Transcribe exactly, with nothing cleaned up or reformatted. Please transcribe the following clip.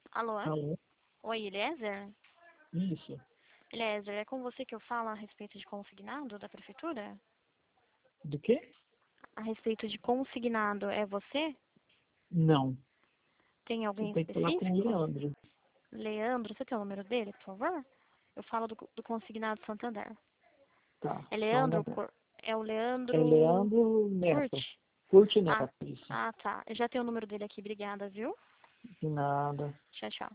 Alô? Alô? Oi, Eliezer? Isso. Eliezer, é com você que eu falo a respeito de consignado da prefeitura? Do quê? A respeito de consignado, é você? Não. Tem Você alguém tem que falar com o específico? Leandro. Leandro, você tem o número dele, por favor? Eu falo do, do consignado Santander. Tá, É só um Leandro, momento. Cor- é o É Leandro Leandro Curti? Neto. Curte Ah, Neto, isso. ah, tá. Eu já tenho o número dele aqui, obrigada, viu? De nada. Tchau, tchau.